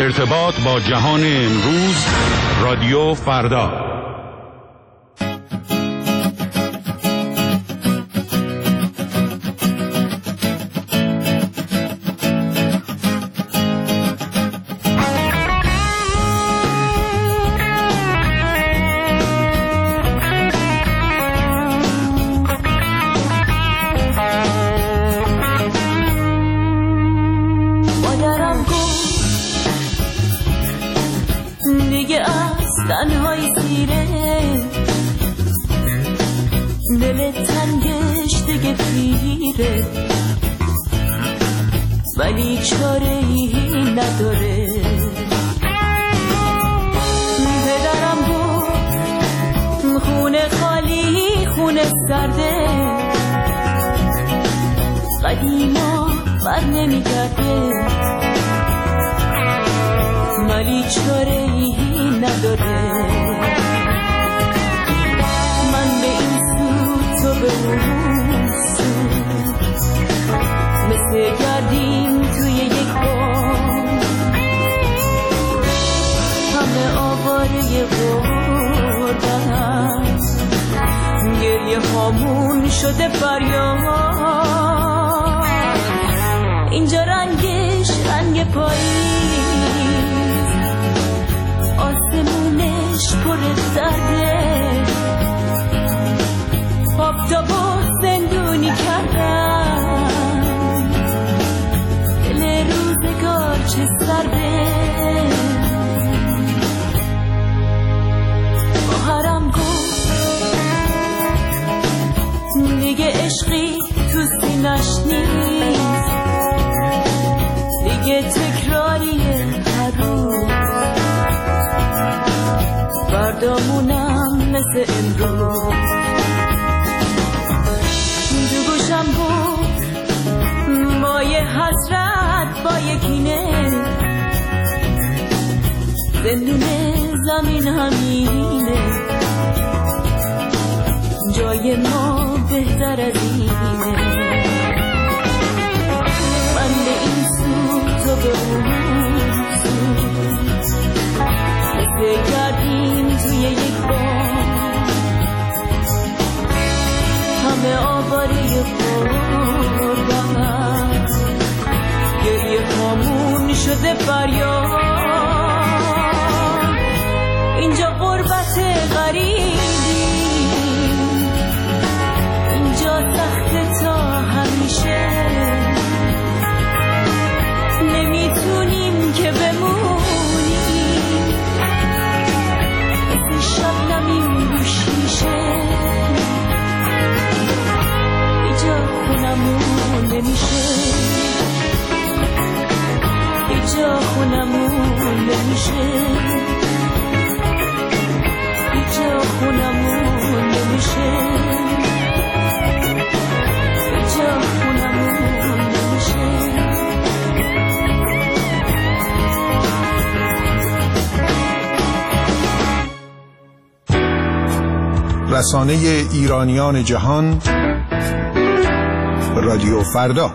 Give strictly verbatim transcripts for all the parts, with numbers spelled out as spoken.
ارتباط با جهان امروز، رادیو فردا. تنهای سیره دل تنگش دیگه پیره، ولی چاره ای نداره. پدرم بود خونه خالی خونه سرده، قدیما بر نمیگرده، ولی چاره ای نداره. من به این سو تو به اون سو، مثل گردیم توی یک بام، همه آواره غربت، گریه هامون شده فریاد. اینجا رنگش رنگ پاییز، آسمونش پر درده، آفتابو زندونی کردن، دل روزگار چه سرده. خواهرم گفت دیگه عشقی تو سینش نیست، دیگه تکراریه هر روز، فردامونم مثل امروز. دو گوشم بود با یه حسرت با یکینه، زندون زمین همینه، جای ما بهتر از اینه. من به این سو تو به اون سو، مثل گردیم توی یک بام، همه آواره غربت، گریه هامون شده فریاد. اینجا غربت غریبی، اینجا سخت تا همیشه، نمیتونیم که بمونیم مثل شبنمیم رو شیشه. اینجا خونمون نمیشه، اینجا خونمون نمیشه، اینجا خونمون نمیشه، اینجا خونمون نمیشه. رسانه ایرانیان جهان، رادیو فردا.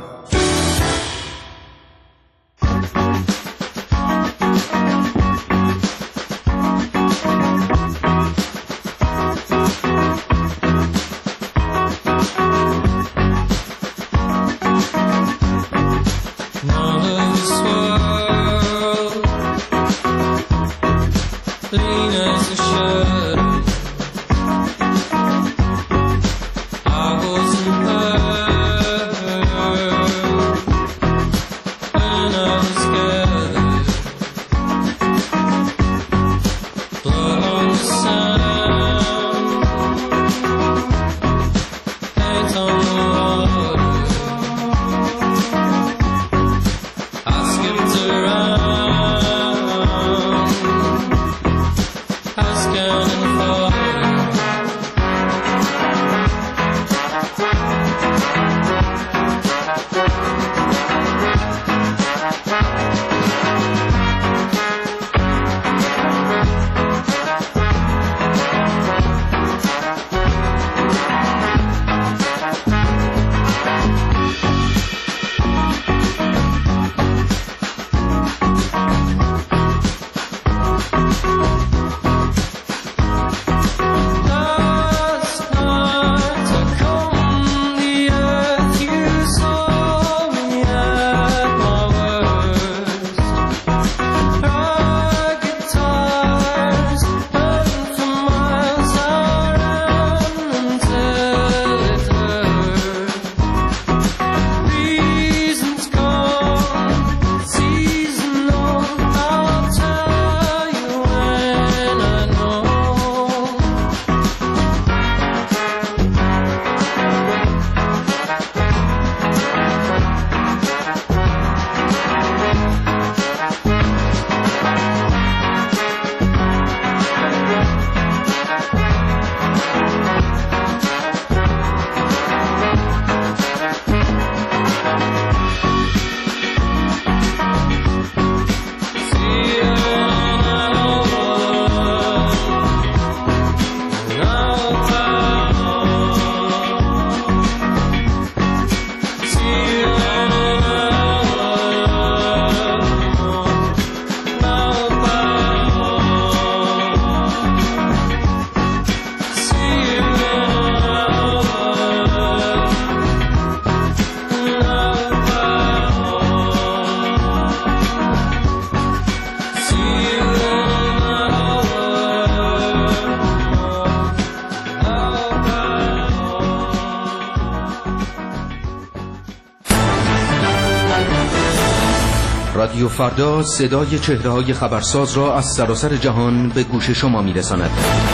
رادیو فردا صدای چهره‌های خبرساز را از سراسر جهان به گوش شما می‌رساند.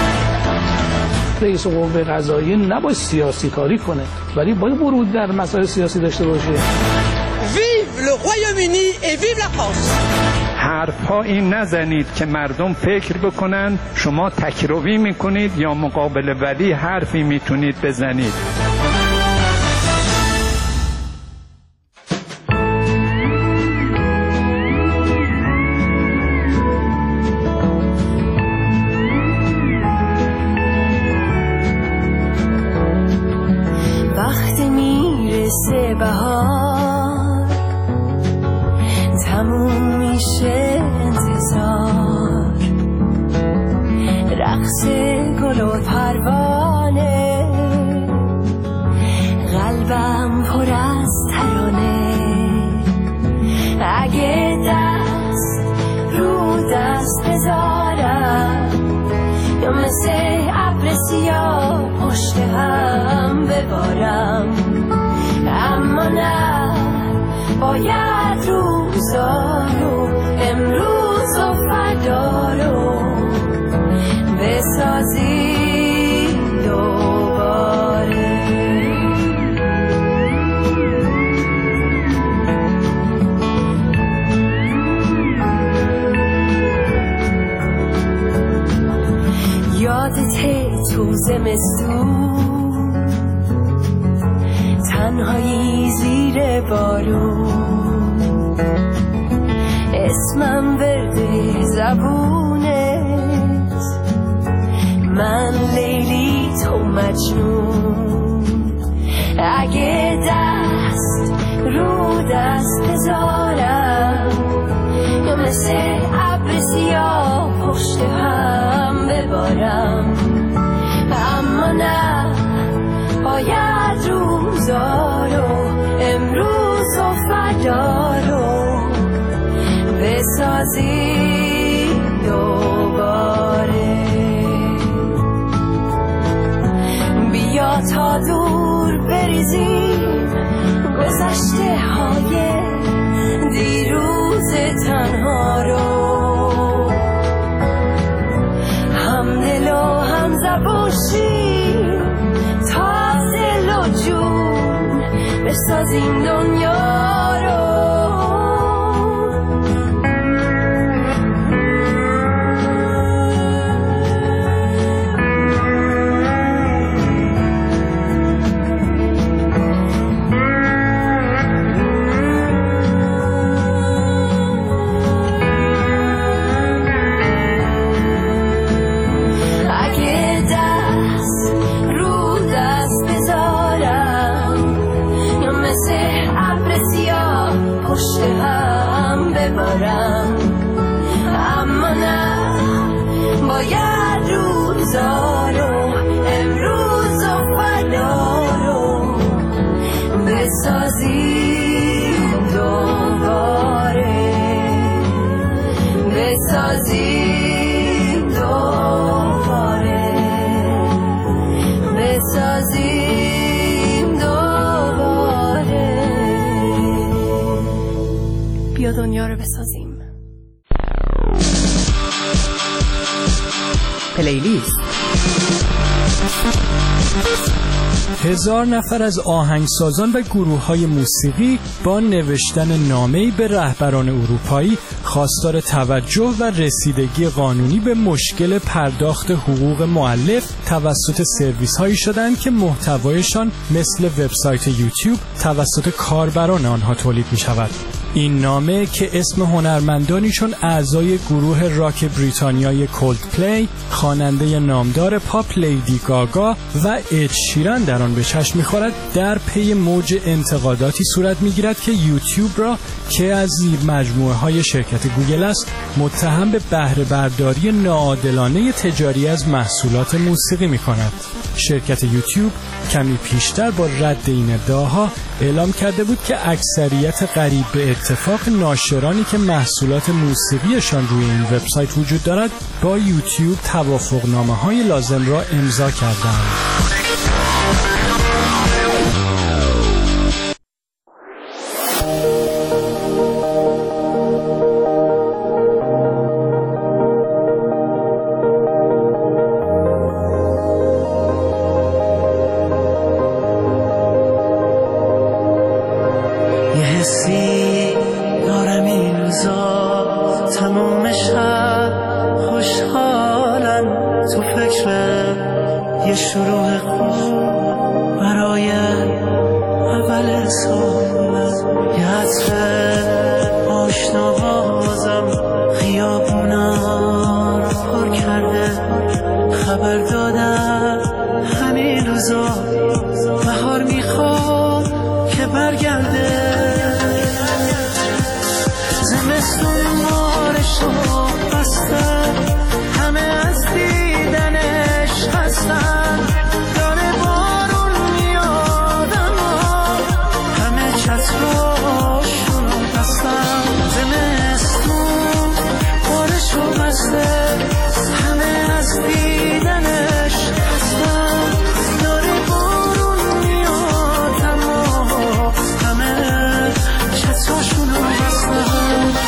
رئیس قوه قضاییه نباید سیاسی کاری کنه، ولی باید ورود در مسائل سیاسی داشته باشه. Vive le Royaume-Uni et vive la France. حرفا این نزنید که مردم فکر بکنن شما تکروی میکنید یا مقابل ولی حرفی میتونید بزنید. وقتی میرسه بهار تموم میشه انتظار، رقص گل و پروانه، قلبم پر از ترانه. اگه دست رو دست بذارم یا مثل ابر سیاه پشت هم ببارم، اما نه باید روزا رو امروز و فردا رو بسازی دوباره. یادته تو زمستون تنهایی زیر بارون، اسمم ورده زبونت، من لیلی تو مجنون. اگه دست رو دست بذارم یا مثل ابر سیاه پشت هم ببارم، اما نه باید روزا رو امروز و فردا رو بسازی دوباره. بیا تا دور بریزیم گذشته های دیروز تنها رو، هم دل و هم زبون شیم تا دل و جون بسازیم دنیا رو. پشت هم ببارم، اما نه باید روزا رو امروز و فردا رو بسازیم دوباره، بسازیم دوباره، بسازیم دوباره. بیا دنیا رو بسازیم. پلیلیست. هزار نفر از آهنگسازان و گروه‌های موسیقی با نوشتن نامه‌ای به رهبران اروپایی خواستار توجه و رسیدگی قانونی به مشکل پرداخت حقوق مؤلف توسط سرویس‌هایی شدند که محتوایشان مثل وبسایت یوتیوب توسط کاربران آنها تولید می‌شود. این نامه که اسم هنرمندانی چون اعضای گروه راک بریتانیای کولدپلی، خواننده نامدار پاپ لیدی گاگا و اد شیران در آن به چشم می‌خورد، در پی موج انتقاداتی صورت می‌گیرد که یوتیوب را که از زیر مجموعه‌های شرکت گوگل است متهم به بهره برداری ناعادلانه تجاری از محصولات موسیقی می‌کند. شرکت یوتیوب کمی پیشتر با رد این ادعاها اعلام کرده بود که اکثریت قریب به اتفاق ناشرانی که محصولات موسیقیشان روی این وبسایت وجود دارد با یوتیوب توافقنامه‌های لازم را امضا کردند. تموم شب خوشحالم تو فکر یه شروع خوب برای اول سال. یه عطر آشنا بازم خیابونا رو پر کرده، خبر دادم همین روزا بهار میخواد که برگرده. زمستون مارشو بستن، همه از دیدنش هستن، داره بارون میاد اما همه چتراشونو بستن. زمستون مارشو بستن، همه از دیدنش هستن، داره بارون میاد اما همه چتراشونو بستن.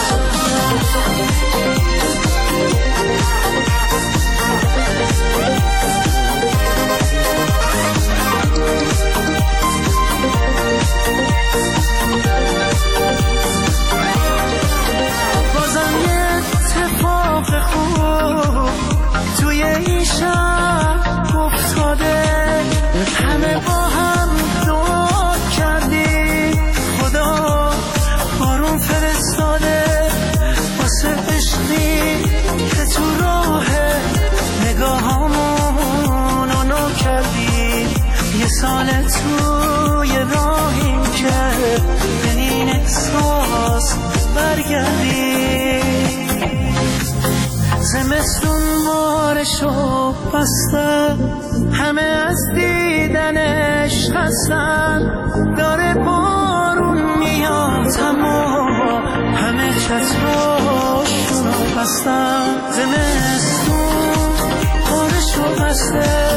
بازم یه اتفاق خوب توی این شب افتاده، همه با هم دعا کردی خدا بارون فرستاده واسه عشقی که تو راه نگاهامونو نو کردی. یه سال توی راهیم که به این احساس برگردی. زمستون بارشو بسته، همه از دیدنش خستن، داره بارون میاد اما همه چتراشونو بستن. زمستون بارشو بسته،